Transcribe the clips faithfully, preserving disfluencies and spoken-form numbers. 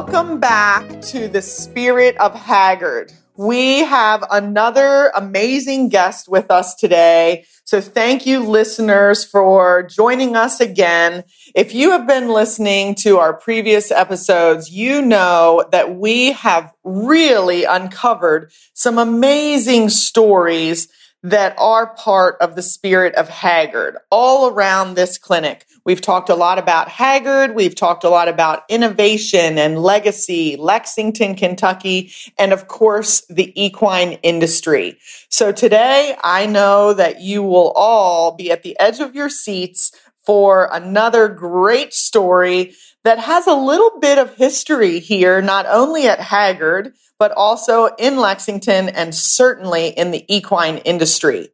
Welcome back to the Spirit of Haggard. We have another amazing guest with us today. So thank you, listeners, for joining us again. If you have been listening to our previous episodes, you know that we have really uncovered some amazing stories that are part of the Spirit of Haggard all around this clinic. We've talked a lot about Haggard. We've talked a lot about innovation and legacy, Lexington, Kentucky, and of course, the equine industry. So today, I know that you will all be at the edge of your seats for another great story that has a little bit of history here, not only at Haggard, but also in Lexington and certainly in the equine industry.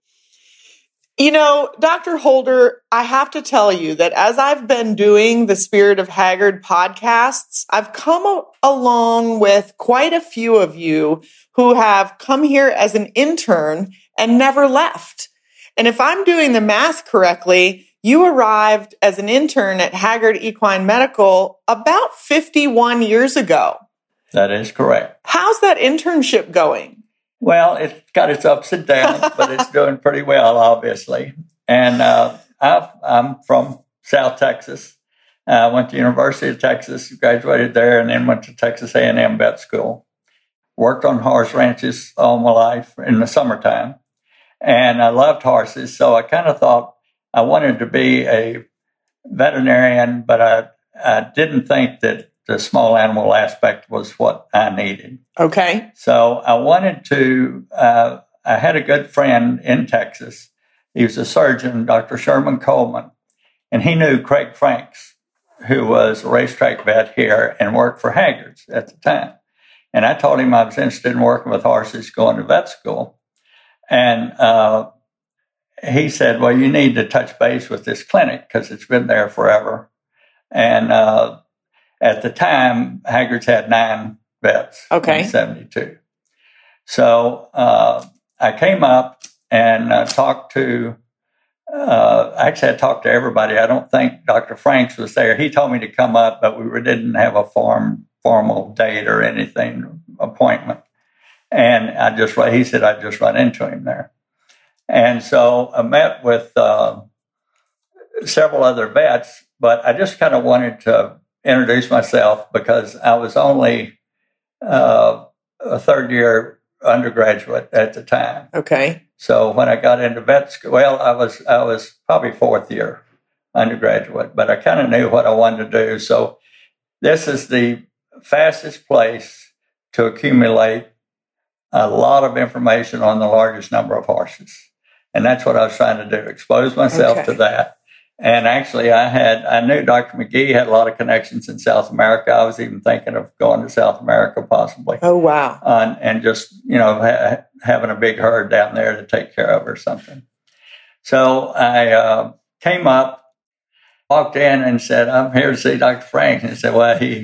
You know, Doctor Holder, I have to tell you that as I've been doing the Spirit of Haggard podcasts, I've come a- along with quite a few of you who have come here as an intern and never left. And if I'm doing the math correctly, you arrived as an intern at Haggard Equine Medical about fifty-one years ago. That is correct. How's that internship going? Well, it's got its ups and downs, but it's doing pretty well, obviously. And uh, I've, I'm from South Texas. I uh, went to University of Texas, graduated there, and then went to Texas A and M vet school. Worked on horse ranches all my life in the summertime. And I loved horses, so I kind of thought I wanted to be a veterinarian, but I, I didn't think that the small animal aspect was what I needed. Okay. So I wanted to, uh, I had a good friend in Texas. He was a surgeon, Doctor Sherman Coleman, and he knew Craig Franks, who was a racetrack vet here and worked for Haggard's at the time. And I told him I was interested in working with horses, going to vet school. And uh, he said, well, you need to touch base with this clinic because it's been there forever. And uh, at the time, Haggard's had nine vets okay. in seventy-two. So uh, I came up and uh, talked to, uh, actually I talked to everybody. I don't think Doctor Franks was there. He told me to come up, but we didn't have a form, formal date or anything, appointment. And I just, he said I'd just run into him there. And so I met with uh, several other vets, but I just kind of wanted to introduce myself because I was only uh, a third year undergraduate at the time. Okay. So when I got into vet school, well, I was I was probably fourth year undergraduate, but I kind of knew what I wanted to do. So this is the fastest place to accumulate a lot of information on the largest number of horses. And that's what I was trying to do, expose myself okay. to that. And actually, I had I knew Doctor McGee had a lot of connections in South America. I was even thinking of going to South America possibly. Oh, wow. Uh, and just, you know, ha- having a big herd down there to take care of or something. So I uh, came up, walked in and said, I'm here to see Doctor Franks. And he said, well, he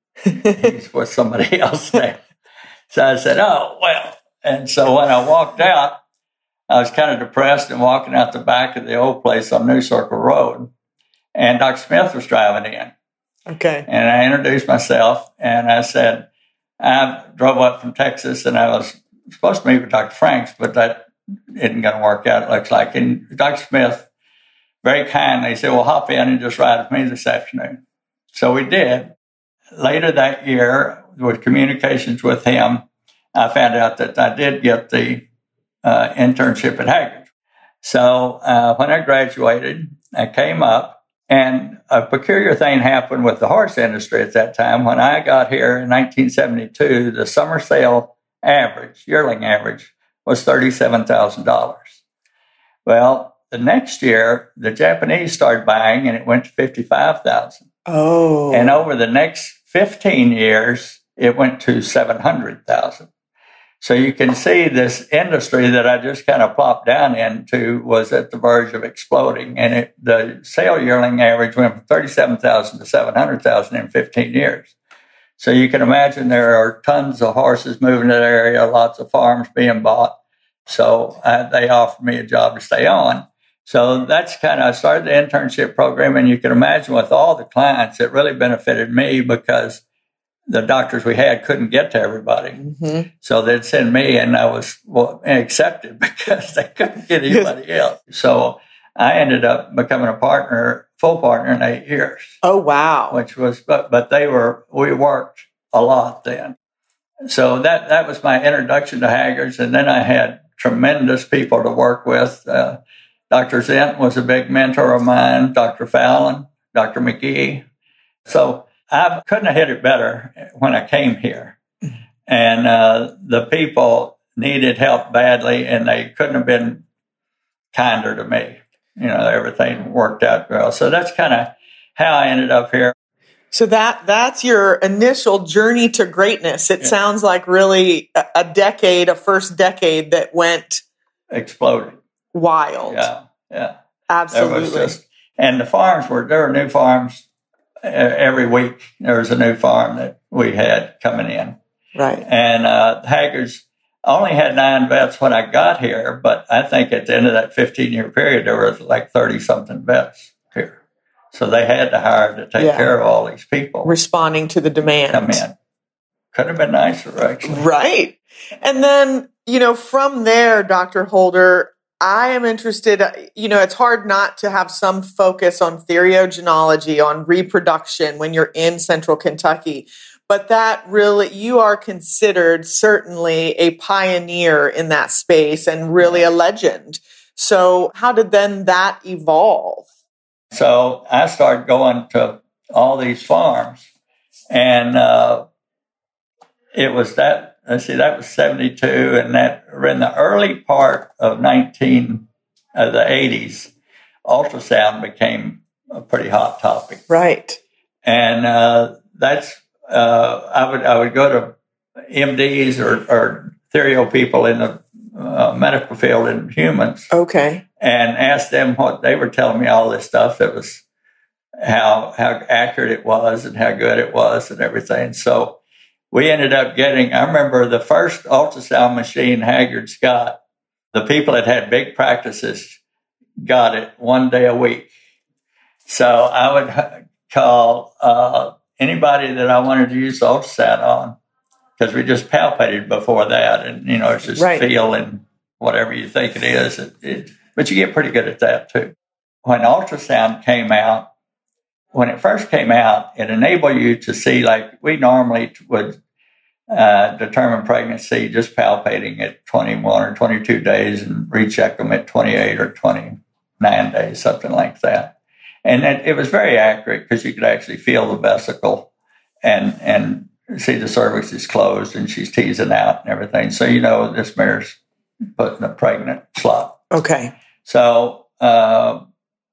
he's with somebody else there. So I said, oh, well. And so when I walked out, I was kind of depressed and walking out the back of the old place on New Circle Road. And Doctor Smith was driving in. Okay. And I introduced myself and I said, I drove up from Texas and I was supposed to meet with Doctor Franks, but that isn't going to work out, it looks like. And Doctor Smith very kindly said, well, hop in and just ride with me this afternoon. So we did. Later that year, with communications with him, I found out that I did get the uh, internship at Haggard. So uh, when I graduated, I came up, and a peculiar thing happened with the horse industry at that time. When I got here in nineteen seventy-two, the summer sale average, yearling average, was thirty-seven thousand dollars. Well, the next year, the Japanese started buying, and it went to fifty-five thousand dollars. Oh. And over the next fifteen years, it went to seven hundred thousand dollars. So you can see this industry that I just kind of plopped down into was at the verge of exploding. And it, the sale yearling average went from thirty-seven thousand to seven hundred thousand in fifteen years. So you can imagine there are tons of horses moving to that area, lots of farms being bought. So uh, they offered me a job to stay on. So that's kind of, I started the internship program. And you can imagine with all the clients, it really benefited me because the doctors we had couldn't get to everybody. Mm-hmm. So they'd send me, and I was well, accepted because they couldn't get anybody else. So I ended up becoming a partner, full partner in eight years. Oh, wow. Which was, but, but they were, we worked a lot then. So that, that was my introduction to Haggard's. And then I had tremendous people to work with. Uh, Doctor Zent was a big mentor of mine, Doctor Fallon, Doctor McGee. So I couldn't have hit it better when I came here. And uh, the people needed help badly, and they couldn't have been kinder to me. You know, everything worked out well. So that's kind of how I ended up here. So that that's your initial journey to greatness. It yeah. sounds like really a, a decade, a first decade that went exploded. Wild. Yeah, yeah. Absolutely. Was just, and the farms were, there were new farms every week. There was a new farm that we had coming in. Right. And uh, Haggard's only had nine vets when I got here, but I think at the end of that fifteen-year period, there were like thirty-something vets here. So they had to hire to take yeah. care of all these people. Responding to the demand. Come in. Could have been nicer, actually. Right. And then, you know, from there, Doctor Holder, I am interested, you know, it's hard not to have some focus on theriogenology, on reproduction when you're in central Kentucky. But that really, you are considered certainly a pioneer in that space and really a legend. So how did then that evolve? So I started going to all these farms, and uh, it was that, let's see, that was seventy-two, and that in the early part of nineteen, uh, the eighties, ultrasound became a pretty hot topic. Right. And uh, that's, uh, I would I would go to M Ds or, or therio people in the uh, medical field in humans. Okay. And asked them what they were telling me, all this stuff that was how how accurate it was and how good it was and everything. So we ended up getting, I remember the first ultrasound machine Haggard's got, the people that had big practices got it one day a week. So I would call uh, anybody that I wanted to use the ultrasound on, because we just palpated before that, and you know, it's just right. feel and whatever you think it is. It, it, but you get pretty good at that too. When ultrasound came out, when it first came out, it enabled you to see, like we normally would uh, determine pregnancy just palpating at twenty-one or twenty-two days and recheck them at twenty-eight or twenty-nine days, something like that. And it, it was very accurate because you could actually feel the vesicle and and see the cervix is closed and she's teasing out and everything. So you know this mare's putting a pregnant slot. Okay. So uh,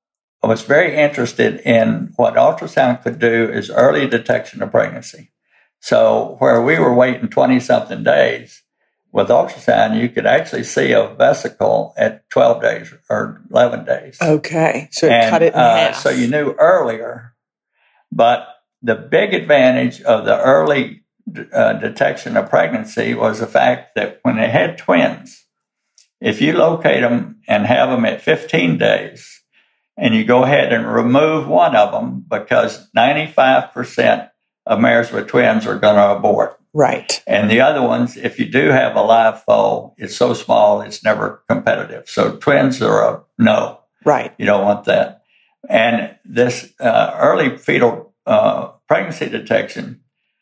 I was very interested in what ultrasound could do is early detection of pregnancy. So where we were waiting twenty-something days, with ultrasound, you could actually see a vesicle at twelve days or eleven days. Okay. So it and, cut it in uh, half. So you knew earlier. But the big advantage of the early uh, detection of pregnancy was the fact that when they had twins, if you locate them and have them at fifteen days, and you go ahead and remove one of them, because ninety-five percent of mares with twins are going to abort. Right. And the other ones, if you do have a live foal, it's so small, it's never competitive. So twins are a no. Right. You don't want that. And this uh, early fetal uh, pregnancy detection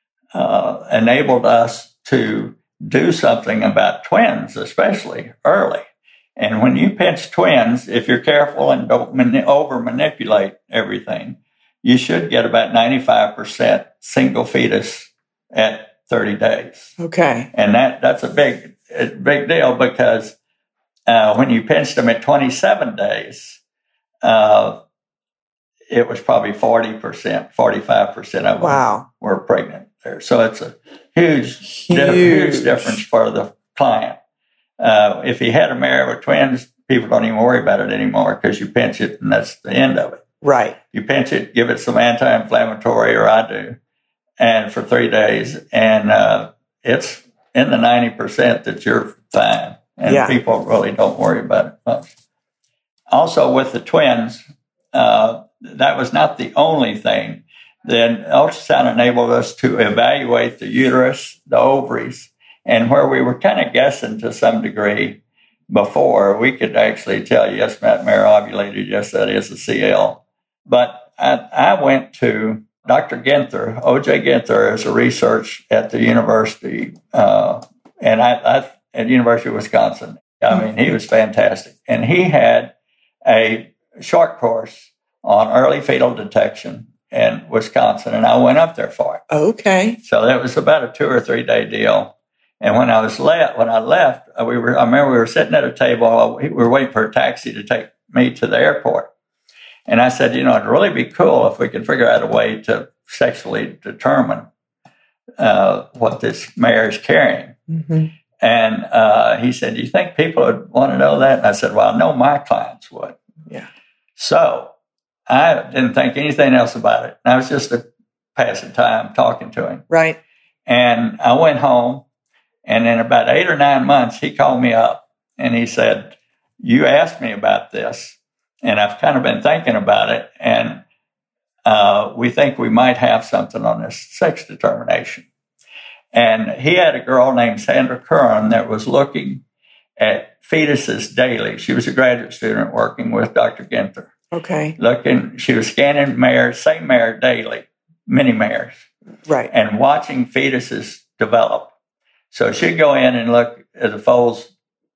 uh, enabled us to do something about twins, especially early. And when you pinch twins, if you're careful and don't mani- over manipulate everything, you should get about ninety-five percent single fetus at thirty days. Okay. And that, that's a big, a big deal, because uh, when you pinched them at twenty-seven days, uh, it was probably forty percent, forty-five percent of them wow. were pregnant there. So it's a huge, huge. Di- huge difference for the client. Uh, if he had a mare with twins, people don't even worry about it anymore because you pinch it and that's the end of it. Right. You pinch it, give it some anti-inflammatory, or I do, and for three days, and uh, it's in the ninety percent that you're fine, and yeah. people really don't worry about it much. Also, with the twins, uh, that was not the only thing, then ultrasound enabled us to evaluate the uterus, the ovaries, and where we were kind of guessing to some degree before, we could actually tell, yes, Matt Mayer ovulated, yes, that is a C L. But I, I went to Doctor Ginther, O J Ginther, as a research at the university, uh, and I, I at the University of Wisconsin. I mean, he was fantastic. And he had a short course on early fetal detection in Wisconsin, and I went up there for it. Okay. So that was about a two or three day deal. And when I was left, when I left, we were, I remember we were sitting at a table, we were waiting for a taxi to take me to the airport. And I said, you know, it'd really be cool if we could figure out a way to sexually determine uh, what this mare is carrying. Mm-hmm. And uh, he said, do you think people would want to know that? And I said, well, I know my clients would. Yeah. So I didn't think anything else about it. I was just a passing time talking to him. Right. And I went home, and in about eight or nine months, he called me up and he said, you asked me about this, and I've kind of been thinking about it, and uh, we think we might have something on this sex determination. And he had a girl named Sandra Curran that was looking at fetuses daily. She was a graduate student working with Doctor Ginther. Okay. Looking, she was scanning mares, same mare daily, many mares. Right. And watching fetuses develop. So she'd go in and look at the foal's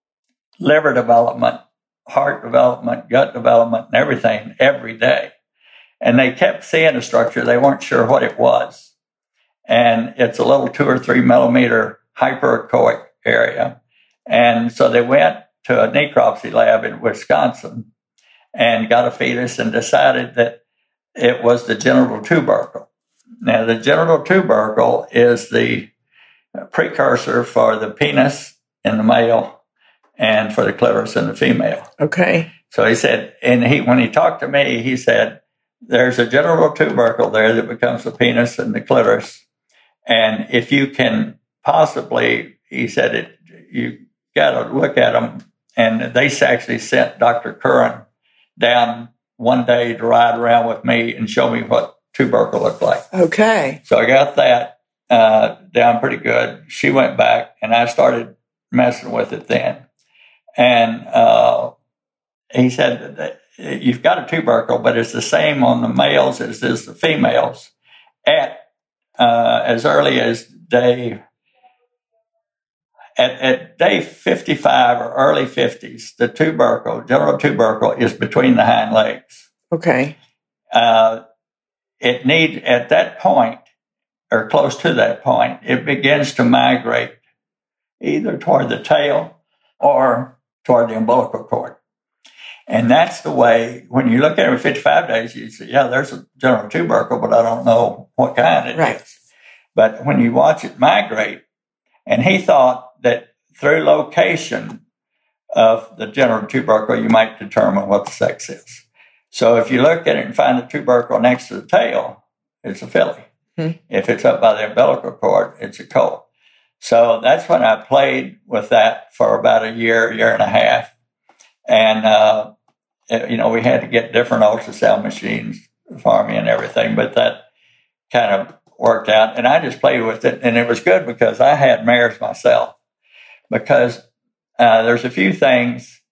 liver development, heart development, gut development, and everything every day. And they kept seeing a structure. They weren't sure what it was. And it's a little two or three millimeter hyperechoic area. And so they went to a necropsy lab in Wisconsin and got a fetus and decided that it was the genital tubercle. Now, the genital tubercle is the precursor for the penis in the male and for the clitoris in the female. Okay. So he said, and he when he talked to me, he said, there's a genital tubercle there that becomes the penis and the clitoris. And if you can possibly, he said, it, you got to look at them. And they actually sent Doctor Curran down one day to ride around with me and show me what tubercle looked like. Okay. So I got that uh, down pretty good. She went back, and I started messing with it then. And uh, he said, that you've got a tubercle, but it's the same on the males as it is the females. At uh, as early as day At, at day fifty-five or early fifties, the tubercle, genital tubercle, is between the hind legs. Okay. Uh, it need at that point, or close to that point, it begins to migrate either toward the tail or toward the umbilical cord. And that's the way, when you look at it at fifty-five days, you say, yeah, there's a genital tubercle, but I don't know what kind it right. is. But when you watch it migrate, and he thought that through location of the genital tubercle, you might determine what the sex is. So if you look at it and find the tubercle next to the tail, it's a filly. Hmm. If it's up by the umbilical cord, it's a colt. So that's when I played with that for about a year, year and a half. And, uh, you know, we had to get different ultrasound machines for me and everything, but that kind of worked out. And I just played with it. And it was good because I had mares myself. Because uh, there's a few things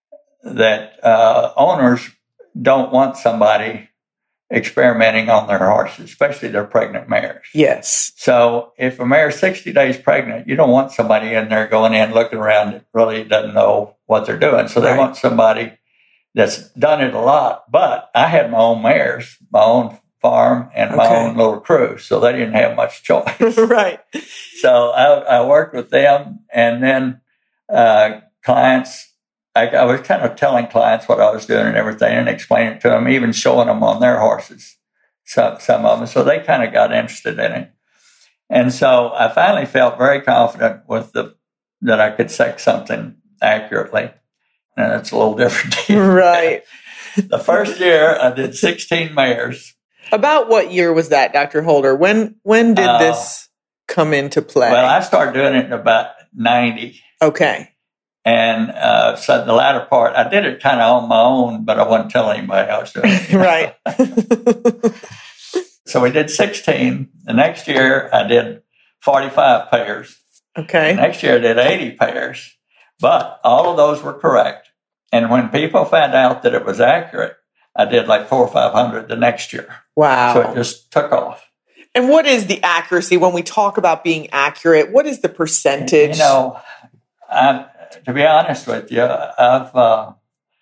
that uh, owners don't want somebody experimenting on their horses, especially their pregnant mares. Yes. So if a mare is sixty days pregnant, you don't want somebody in there going in, looking around that really doesn't know what they're doing. So they right. want somebody that's done it a lot. But I had my own mares, my own farm, and my okay. own little crew, so they didn't have much choice. Right. So I, I worked with them, and then uh, clients, I, I was kind of telling clients what I was doing and everything, and explaining it to them, even showing them on their horses, some, some of them. So they kind of got interested in it. And so I finally felt very confident with the that I could sex something accurately. And it's a little different. Right. The first year, I did sixteen mares. About what year was that, Doctor Holder? When when did uh, this come into play? Well, I started doing it in about ninety. Okay. And uh, so the latter part, I did it kind of on my own, but I wasn't telling anybody I was doing it. Right. So we did sixteen. The next year, I did forty-five pairs. Okay. The next year, I did eighty pairs. But all of those were correct. And when people found out that it was accurate, I did like four or five hundred the next year. Wow. So it just took off. And what is the accuracy when we talk about being accurate? What is the percentage? You know, I, to be honest with you, I've uh,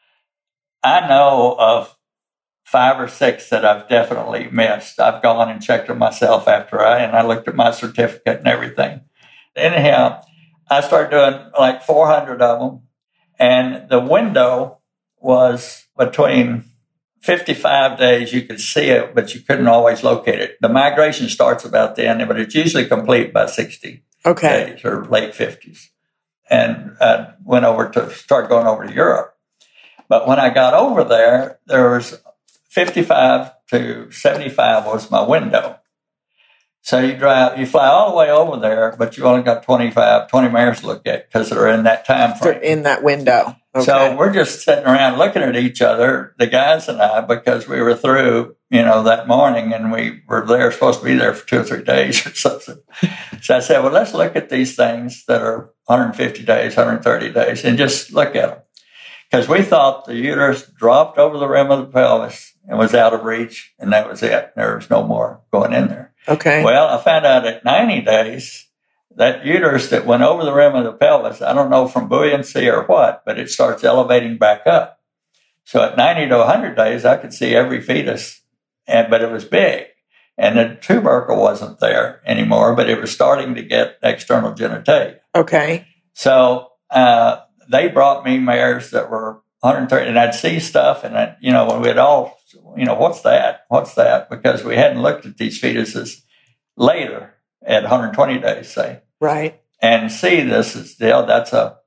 I know of five or six that I've definitely missed. I've gone and checked them myself after I, and I looked at my certificate and everything. Anyhow, I started doing like four hundred of them, and the window was between fifty-five days. You could see it, but you couldn't always locate it. The migration starts about then, but it's usually complete by sixty okay. days or late fifties. And I went over to start going over to Europe. But when I got over there, there was fifty-five to seventy-five was my window. So you drive, you fly all the way over there, but you only got twenty-five, twenty mares to look at because they're in that time frame. They're in that window. Okay. So we're just sitting around looking at each other, the guys and I, because we were through, you know, that morning, and we were there, supposed to be there for two or three days or something. So I said, well, let's look at these things that are one hundred fifty days, one hundred thirty days, and just look at them. Because we thought the uterus dropped over the rim of the pelvis and was out of reach, and that was it. There was no more going in there. Okay. Well, I found out at ninety days, that uterus that went over the rim of the pelvis, I don't know from buoyancy or what, but it starts elevating back up. So at ninety to one hundred days, I could see every fetus, and but it was big. And the tubercle wasn't there anymore, but it was starting to get external genitalia. Okay. So uh, they brought me mares that were one hundred thirty, and I'd see stuff, and I, you know, when we'd all, you know, what's that? What's that? Because we hadn't looked at these fetuses later at one hundred twenty days, say. Right. And see this is still, that's a,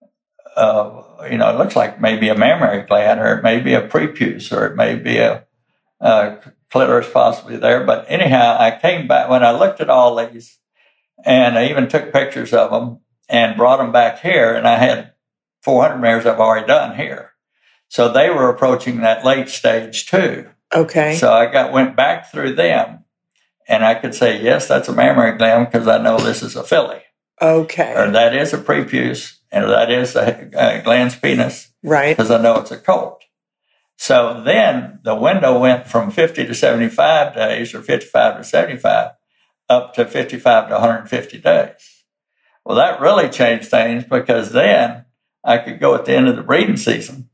uh, you know, it looks like maybe a mammary gland, or it may be a prepuce, or it may be a, a clitoris possibly there. But anyhow, I came back when I looked at all these, and I even took pictures of them and brought them back here, and I had four hundred mares I've already done here. So they were approaching that late stage too. Okay. So I got went back through them, and I could say, yes, that's a mammary gland because I know this is a filly. Okay. Or that is a prepuce, and that is a, a glans penis. Right. Because I know it's a colt. So then the window went from fifty to seventy-five days, or fifty-five to seventy-five, up to fifty-five to one hundred fifty days. Well, that really changed things, because then I could go at the end of the breeding season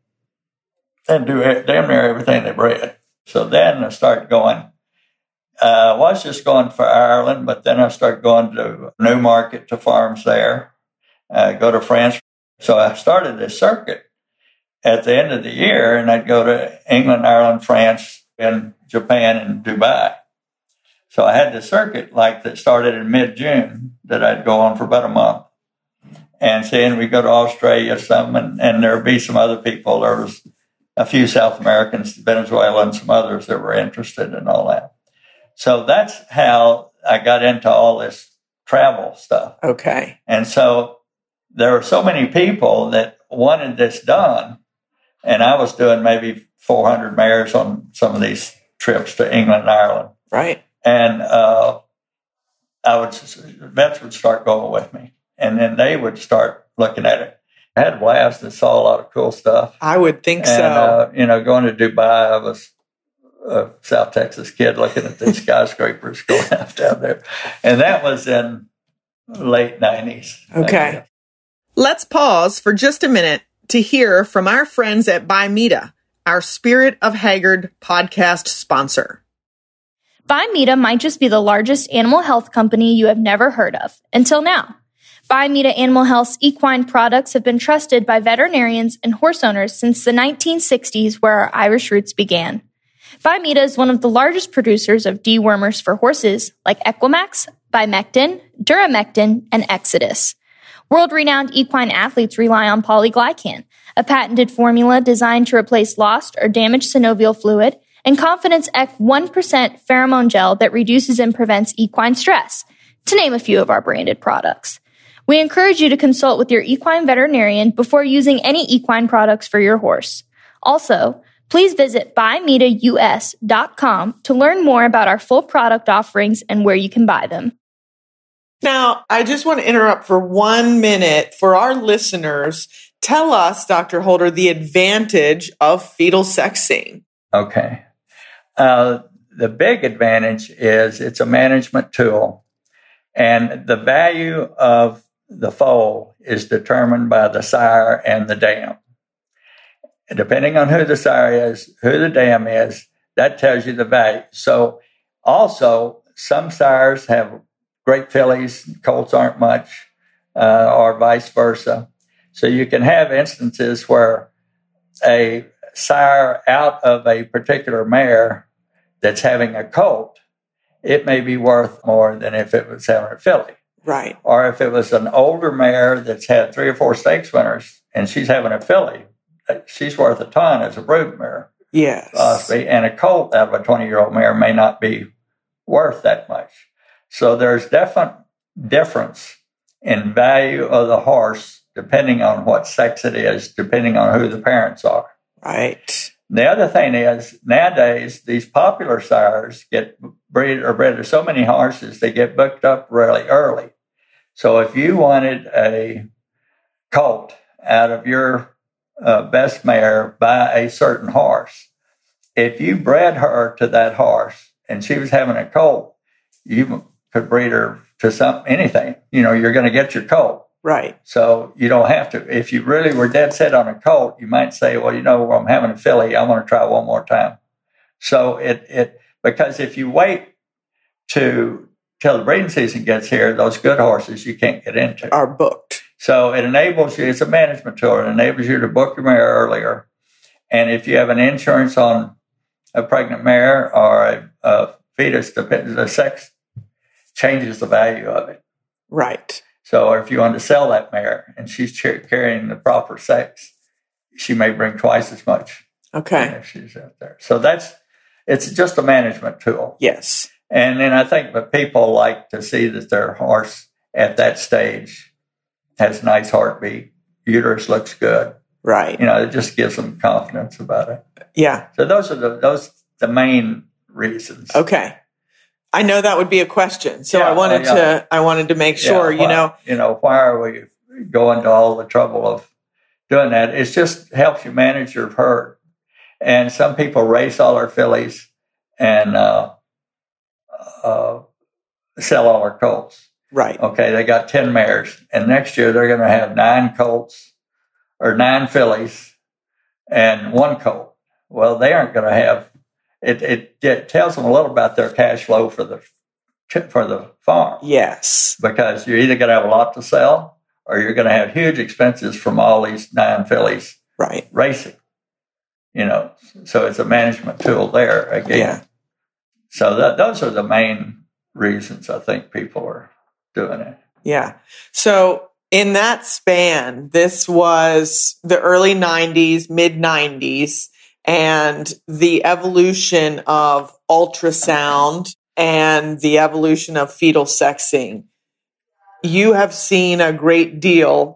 and do damn near everything they bred. So then I started going, uh, I was just going for Ireland, but then I started going to Newmarket, to farms there, uh, go to France. So I started this circuit at the end of the year, and I'd go to England, Ireland, France, and Japan, and Dubai. So I had this circuit like that started in mid-June that I'd go on for about a month. And then we go to Australia some, and, and there'd be some other people. There was a few South Americans, Venezuela, and some others that were interested in all that. So that's how I got into all this travel stuff. Okay. And so there were so many people that wanted this done, and I was doing maybe four hundred mares on some of these trips to England and Ireland. Right. And uh, I would, vets would start going with me, and then they would start looking at it. I had a blast and saw a lot of cool stuff. I would think and, so. Uh, you know, going to Dubai, I was a South Texas kid looking at these skyscrapers going up down there. And that was in late nineties. Okay. Let's pause for just a minute to hear from our friends at Bimeda, our Spirit of Haggard podcast sponsor. Bimeda might just be the largest animal health company you have never heard of until now. Bimeda Animal Health's equine products have been trusted by veterinarians and horse owners since the nineteen sixties, where our Irish roots began. Bimeda is one of the largest producers of dewormers for horses like Equimax, Bimectin, Duramectin, and Exodus. World-renowned equine athletes rely on polyglycan, a patented formula designed to replace lost or damaged synovial fluid, and Confidence E C one percent pheromone gel that reduces and prevents equine stress, to name a few of our branded products. We encourage you to consult with your equine veterinarian before using any equine products for your horse. Also, Please visit buy meta U S dot com to learn more about our full product offerings and where you can buy them. Now, I just want to interrupt for one minute for our listeners. Tell us, Doctor Holder, the advantage of fetal sexing. Okay. Uh, the big advantage is it's a management tool, and the value of the foal is determined by the sire and the dam. Depending on who the sire is, who the dam is, that tells you the value. So also, some sires have great fillies, colts aren't much, uh, or vice versa. So you can have instances where a sire out of a particular mare that's having a colt, it may be worth more than if it was having a filly. Right. Or if it was an older mare that's had three or four stakes winners and she's having a filly, she's worth a ton as a brood mare. Yes. Possibly. And a colt out of a twenty-year-old mare may not be worth that much. So there's definite difference in value of the horse depending on what sex it is, depending on who the parents are. Right. The other thing is, nowadays, these popular sires get bred or bred to so many horses, they get booked up really early. So if you wanted a colt out of your uh, best mare by a certain horse, if you bred her to that horse and she was having a colt, you could breed her to some anything. You know, you're going to get your colt. Right. So you don't have to. If you really were dead set on a colt, you might say, well, you know, I'm having a filly. I want to try one more time. So it, it because if you wait to till the breeding season gets here, those good horses you can't get into are booked. So it enables you, it's a management tool. It enables you to book your mare earlier. And if you have an insurance on a pregnant mare or a, a fetus, the sex changes the value of it. Right. So if you want to sell that mare and she's carrying the proper sex, she may bring twice as much. Okay. If she's out there. So that's, it's just a management tool. Yes. And then I think that people like to see that their horse at that stage has nice heartbeat, uterus looks good. Right. You know, it just gives them confidence about it. Yeah. So those are the, those, the main reasons. Okay. I know that would be a question, so Yeah, I wanted uh, yeah. to. I wanted to make sure, Yeah, you why, know. You know, why are we going to all the trouble of doing that? It just helps you manage your herd. And some people race all their fillies and uh, uh, sell all their colts. Right. Okay, they got ten mares, and next year they're going to have nine colts or nine fillies and one colt. Well, they aren't going to have. It, it it tells them a little about their cash flow for the for the farm. Yes. Because you're either going to have a lot to sell or you're going to have huge expenses from all these nine fillies right. racing. You know, so it's a management tool there again. Yeah. So that, those are the main reasons I think people are doing it. Yeah. So in that span, this was the early nineties, mid nineties. And the evolution of ultrasound and the evolution of fetal sexing. You have seen a great deal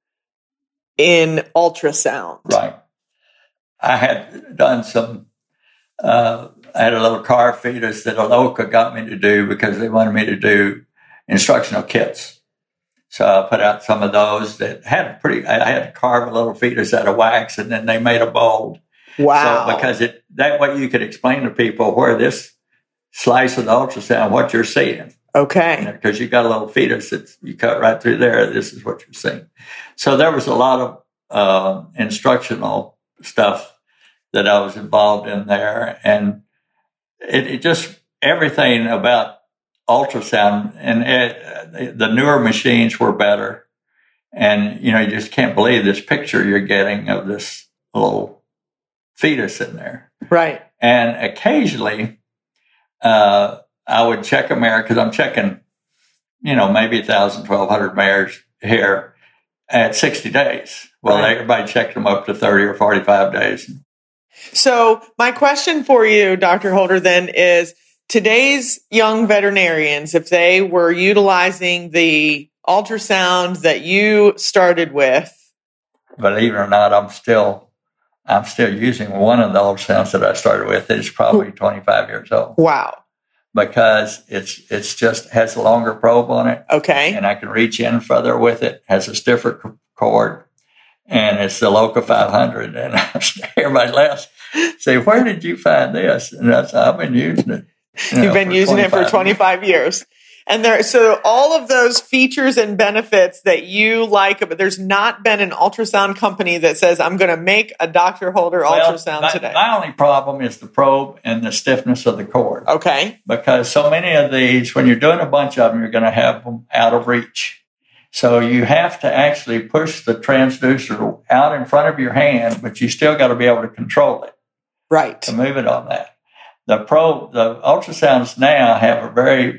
in ultrasound. Right. I had done some, uh, I had a little car fetus that Aloka got me to do because they wanted me to do instructional kits. So I put out some of those that had a pretty, I had to carve a little fetus out of wax and then they made a mold. Wow. So because it that way you could explain to people where this slice of the ultrasound, what you're seeing. Okay. Because you, know, you got a little fetus that you cut right through there. This is what you're seeing. So there was a lot of uh, instructional stuff that I was involved in there. And it, it just, everything about ultrasound and it, the newer machines were better. And, you know, you just can't believe this picture you're getting of this little fetus in there. Right. And occasionally uh, I would check a mare because I'm checking, you know, maybe one thousand, twelve hundred mares here at sixty days. Well, right. Everybody checked them up to thirty or forty-five days. So my question for you, Doctor Holder, then is today's young veterinarians, if they were utilizing the ultrasound that you started with. Believe it or not, I'm still I'm still using one of the ultrasounds that I started with. It's probably twenty-five years old. Wow. Because it's it's just has a longer probe on it. Okay. And I can reach in further with it. Has a stiffer cord. And it's the Loka five hundred. And everybody laughs. Say, where did you find this? And I said, I've been using it. You know, You've been using it for twenty-five years. years. And there, so all of those features and benefits that you like, but there's not been an ultrasound company that says, I'm going to make a Doctor Holder well, ultrasound my, today. My only problem is the probe and the stiffness of the cord. Okay. Because so many of these, when you're doing a bunch of them, you're going to have them out of reach. So you have to actually push the transducer out in front of your hand, but you still got to be able to control it. Right. To move it on that. The probe, the ultrasounds now have a very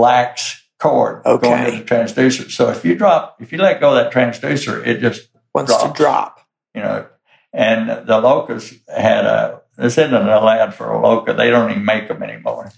lax cord okay. going to the transducer. So if you drop, if you let go of that transducer, it just wants drops, to drop. You know, and the Lokas had a, this isn't an ad for a Loka. They don't even make them anymore.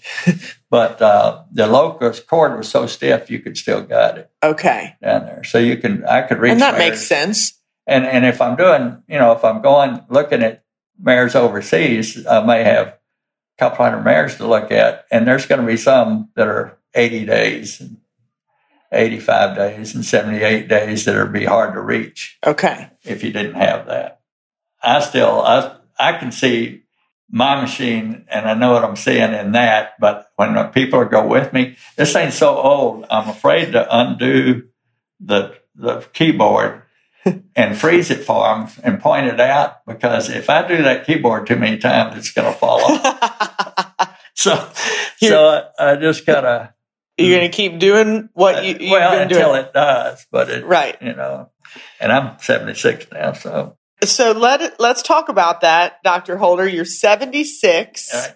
But uh, the Loka's cord was so stiff, you could still guide it. Okay. Down there. So you can, I could reach And that mares. makes sense. And, and if I'm doing, you know, if I'm going, looking at mares overseas, I may have a couple hundred mares to look at. And there's going to be some that are eighty days and eighty-five days and seventy-eight days that would be hard to reach. Okay. If you didn't have that. I still, I, I can see my machine and I know what I'm seeing in that, but when the people go with me, this thing's so old, I'm afraid to undo the, the keyboard and freeze it for them and point it out, because if I do that keyboard too many times, it's going to fall off. so, so I, I just kind of, you're going to keep doing what you, you've well, been doing. until it does, but it, right. You know, and I'm seventy-six now, so. So let, let's talk about that, Doctor Holder. You're seventy-six Right.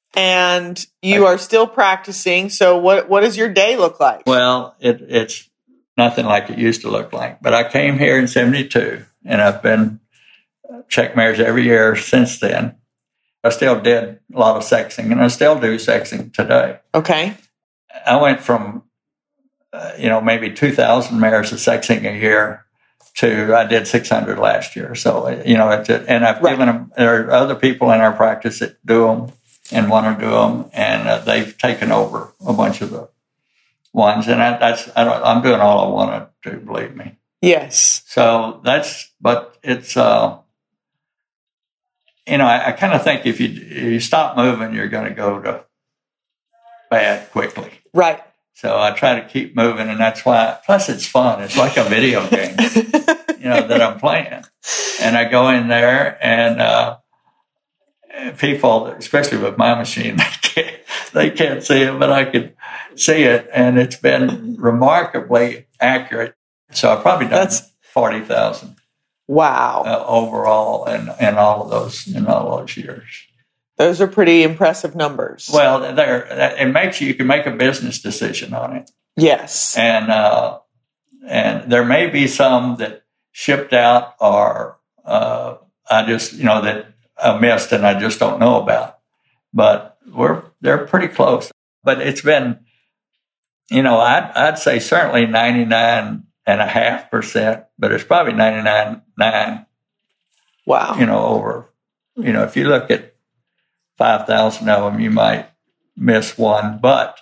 and you are still practicing. So what, what does your day look like? Well, it, it's nothing like it used to look like, but I came here in seventy-two and I've been check mares every year since then. I still did a lot of sexing and I still do sexing today. Okay. I went from, uh, you know, maybe two thousand mares of sexing a year to I did six hundred last year. So, you know, it, and I've right. given them, there are other people in our practice that do them and want to do them, and uh, they've taken over a bunch of the ones. And I, that's, I don't, I'm doing all I want to do, believe me. Yes. So that's, but it's, uh, you know, I, I kind of think if you, you stop moving, you're going to go to bad quickly. Right. So I try to keep moving, and that's why, plus it's fun. It's like a video game, you know, that I'm playing. And I go in there, and uh, people, especially with my machine, they can't, they can't see it, but I can see it, and it's been remarkably accurate. So I've probably done that's forty thousand. Wow. Uh, overall, in, in all of those, in all those years. Those are pretty impressive numbers. Well, there it makes you, you can make a business decision on it. Yes. And uh, and there may be some that shipped out or uh, I just, you know, that I missed and I just don't know about. But we're they're pretty close. But it's been, you know, I'd, I'd say certainly ninety-nine and a half percent, but it's probably ninety-nine point nine. Wow. You know, over, you know, if you look at five thousand of them, you might miss one. But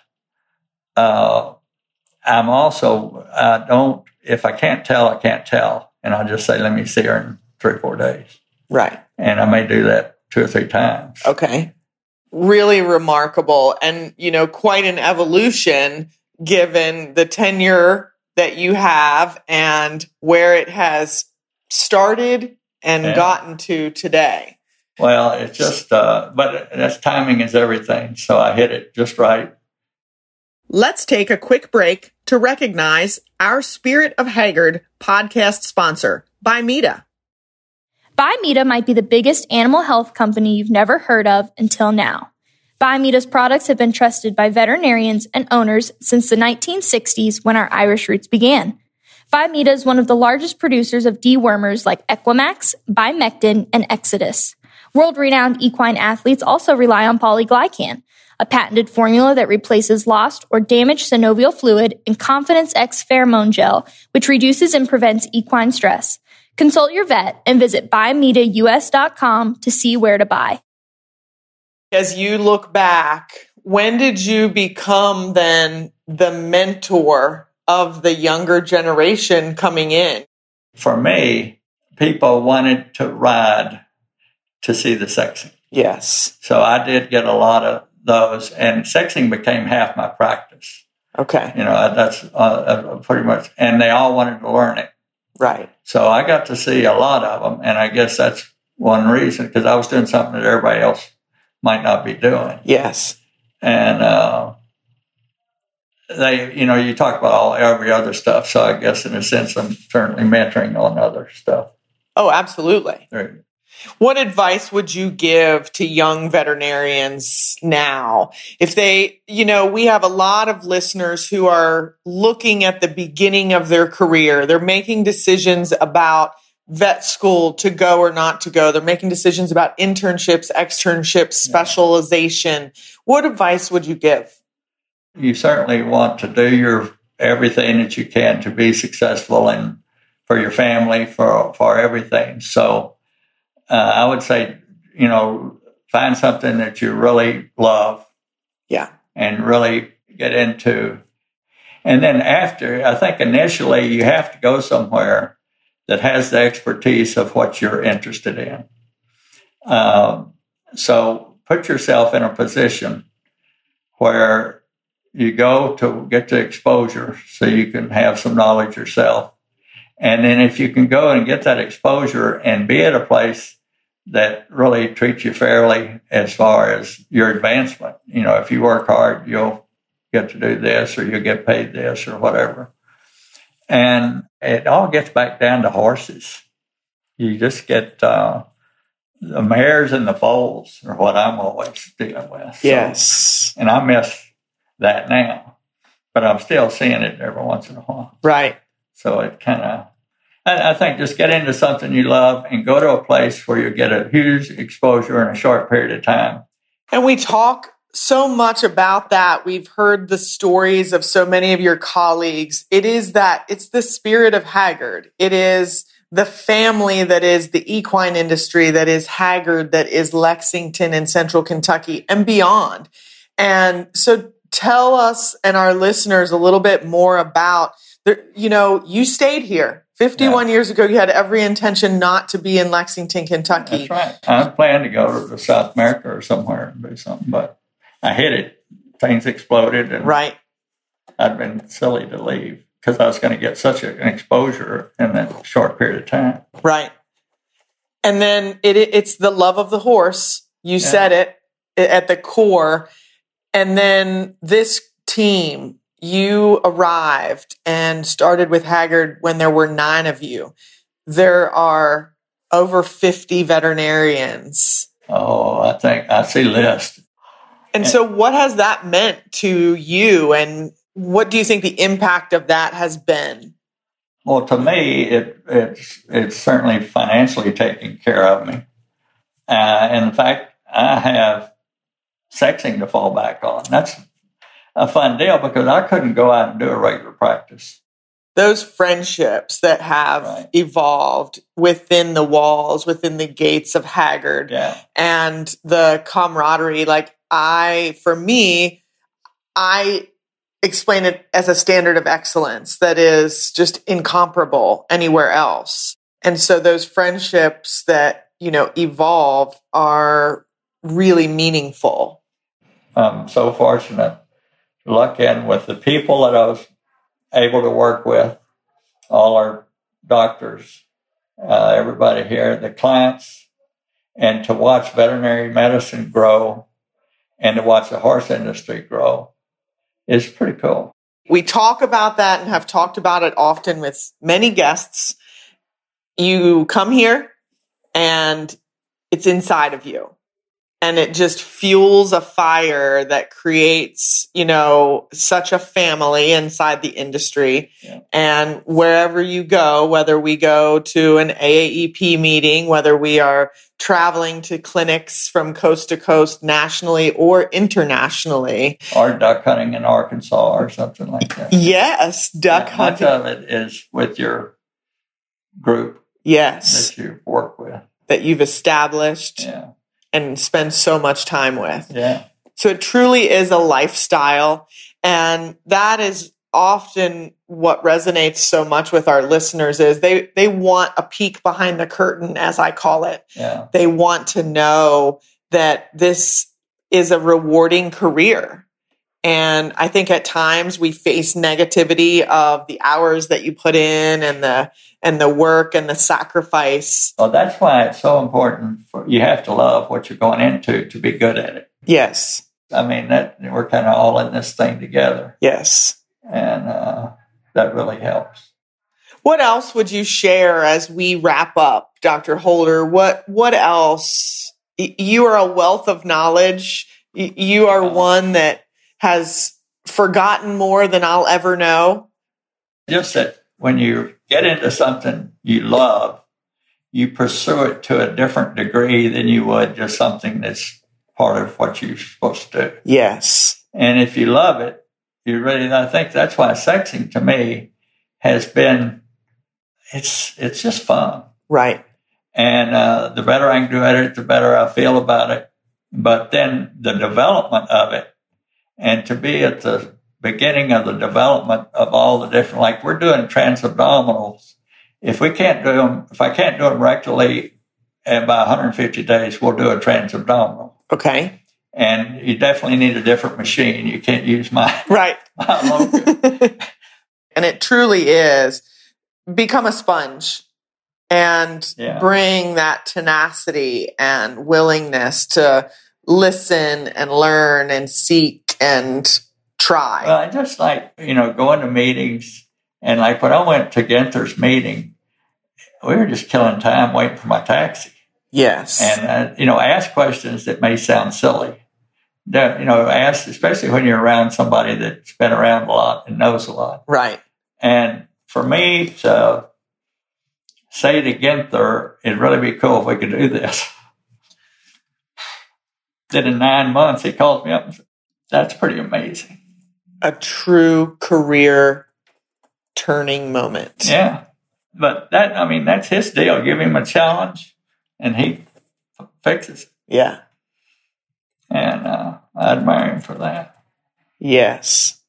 uh, I'm also, I don't, if I can't tell, I can't tell. And I'll just say, let me see her in three or four days. Right. And I may do that two or three times. Okay. Really remarkable. And, you know, quite an evolution given the tenure that you have and where it has started and yeah. gotten to today. Well, it's just, uh, but that's timing is everything. So I hit it just right. Let's take a quick break to recognize our Spirit of Haggard podcast sponsor, Bimeda. Bimeda might be the biggest animal health company you've never heard of until now. Bimeda's products have been trusted by veterinarians and owners since the nineteen sixties when our Irish roots began. Bimeda is one of the largest producers of dewormers like Equimax, Bimectin, and Exodus. World-renowned equine athletes also rely on polyglycan, a patented formula that replaces lost or damaged synovial fluid, and Confidence X pheromone gel, which reduces and prevents equine stress. Consult your vet and visit buy meta U S dot com to see where to buy. As you look back, when did you become then the mentor of the younger generation coming in? For me, people wanted to ride to see the sexing. Yes. So I did get a lot of those, and sexing became half my practice. Okay. You know, that's uh, pretty much, and they all wanted to learn it. Right. So I got to see a lot of them, and I guess that's one reason, because I was doing something that everybody else might not be doing. Yes. And uh, they, you know, you talk about all every other stuff, so I guess in a sense I'm certainly mentoring on other stuff. Oh, absolutely. Right. What advice would you give to young veterinarians now? If they, you know, we have a lot of listeners who are looking at the beginning of their career. They're making decisions about vet school to go or not to go. They're making decisions about internships, externships, specialization. What advice would you give? You certainly want to do your everything that you can to be successful and for your family, for for everything. So uh, I would say, you know, find something that you really love. Yeah. And really get into. And then after, I think initially you have to go somewhere that has the expertise of what you're interested in. Um, so put yourself in a position where you go to get the exposure so you can have some knowledge yourself. And then if you can go and get that exposure and be at a place that really treats you fairly as far as your advancement, you know, if you work hard, you'll get to do this or you'll get paid this or whatever. And it all gets back down to horses. You just get uh, the mares and the foals are what I'm always dealing with. So, yes. And I miss that now, but I'm still seeing it every once in a while. Right. So it kind of, I, I think just get into something you love and go to a place where you get a huge exposure in a short period of time. And we talk so much about that. We've heard the stories of so many of your colleagues. It is that, it's the spirit of Haggard. It is the family that is the equine industry, that is Haggard, that is Lexington and Central Kentucky and beyond. And so tell us and our listeners a little bit more about, the, you know, you stayed here. fifty-one yeah. years ago, you had every intention not to be in Lexington, Kentucky. That's right. I planned to go to South America or somewhere and do something, but I hit it. Things exploded, and right. I'd been silly to leave because I was going to get such an exposure in that short period of time. Right. And then it, it's the love of the horse. You yeah. said it at the core. And then this team, you arrived and started with Haggard when there were nine of you. There are over fifty veterinarians. Oh, I think I see list. And so what has that meant to you, and what do you think the impact of that has been? Well, to me, it, it's, it's certainly financially taking care of me. Uh, in fact, I have sexing to fall back on. That's a fun deal because I couldn't go out and do a regular practice. Those friendships that have right. evolved within the walls, within the gates of Haggard, yeah. and the camaraderie, like I, for me, I explain it as a standard of excellence that is just incomparable anywhere else. And so those friendships that, you know, evolve are really meaningful. I'm so fortunate to luck in with the people that I was able to work with, all our doctors, uh, everybody here, the clients, and to watch veterinary medicine grow and to watch the horse industry grow is pretty cool. We talk about that and have talked about it often with many guests. You come here and it's inside of you. And it just fuels a fire that creates, you know, such a family inside the industry. Yeah. And wherever you go, whether we go to an A A E P meeting, whether we are traveling to clinics from coast to coast nationally or internationally. Or duck hunting in Arkansas or something like that. Yes, duck yeah, hunting. Much of it is with your group Yes. that you work with. That you've established Yeah. and spend so much time with. Yeah. So it truly is a lifestyle. And that is often what resonates so much with our listeners is they, they want a peek behind the curtain, as I call it. Yeah. They want to know that this is a rewarding career. And I think at times we face negativity of the hours that you put in and the and the work and the sacrifice. Well, that's why it's so important. For, you have to love what you're going into to be good at it. Yes. I mean, that we're kind of all in this thing together. Yes. And uh, that really helps. What else would you share as we wrap up, Doctor Holder? What What else? You are a wealth of knowledge. You are one that has forgotten more than I'll ever know. Just that when you get into something you love, you pursue it to a different degree than you would just something that's part of what you're supposed to do. Yes. And if you love it, you really, I think that's why sexing to me has been, it's it's just fun. Right. And uh, the better I can do at it, the better I feel about it. But then the development of it, and to be at the beginning of the development of all the different, like we're doing transabdominals. If we can't do them, if I can't do them rectally, and by one hundred fifty days, we'll do a transabdominal. Okay. And you definitely need a different machine. You can't use my, right. my local. And it truly is become a sponge and yeah. bring that tenacity and willingness to listen and learn and seek and try. Well, I just like, you know, going to meetings. And like when I went to Ginther's meeting, we were just killing time waiting for my taxi. Yes. And, uh, you know, ask questions that may sound silly. You know, ask, especially when you're around somebody that's been around a lot and knows a lot. Right. And for me to say to Ginther, it'd really be cool if we could do this. Then in nine months, he called me up and said, that's pretty amazing. A true career turning moment. Yeah. But that, I mean, that's his deal. Give him a challenge and he f- fixes it. Yeah. And uh, I admire him for that. Yes.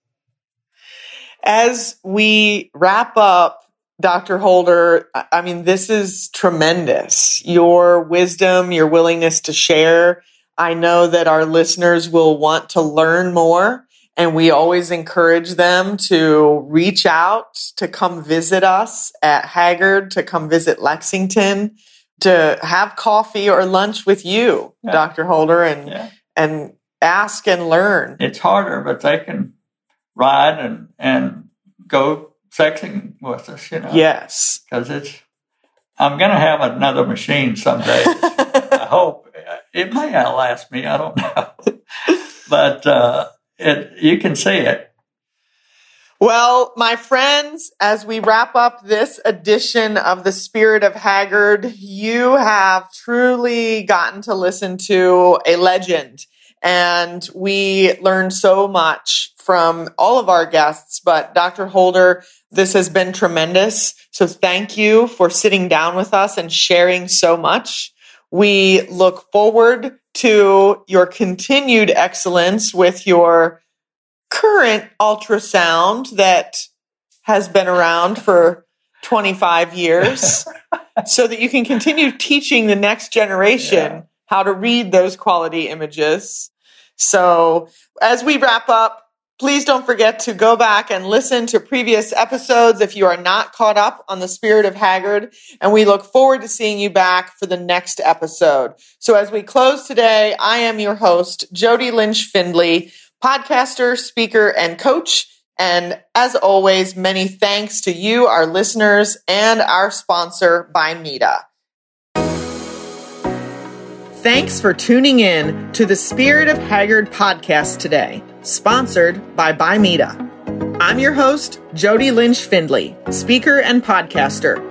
As we wrap up, Doctor Holder, I mean, this is tremendous. Your wisdom, your willingness to share. I know that our listeners will want to learn more, and we always encourage them to reach out, to come visit us at Haggard, to come visit Lexington, to have coffee or lunch with you, yeah. Doctor Holder, and yeah. and ask and learn. It's harder, but they can ride and, and go sexing with us, you know. Yes. Because it's, I'm going to have another machine someday. I hope. It may outlast me. I don't know. But uh, it, you can see it. Well, my friends, as we wrap up this edition of The Spirit of Haggard, you have truly gotten to listen to a legend. And we learned so much from all of our guests. But Doctor Holder, this has been tremendous. So thank you for sitting down with us and sharing so much. We look forward to your continued excellence with your current ultrasound that has been around for twenty-five years so that you can continue teaching the next generation yeah. how to read those quality images. So as we wrap up, please don't forget to go back and listen to previous episodes if you are not caught up on The Spirit of Haggard. And we look forward to seeing you back for the next episode. So as we close today, I am your host, Jody Lynch Findley, podcaster, speaker, and coach. And as always, many thanks to you, our listeners, and our sponsor, Bimeda. Thanks for tuning in to the Spirit of Haggard podcast today, sponsored by Bimeda. I'm your host, Jody Lynch Findley, speaker and podcaster.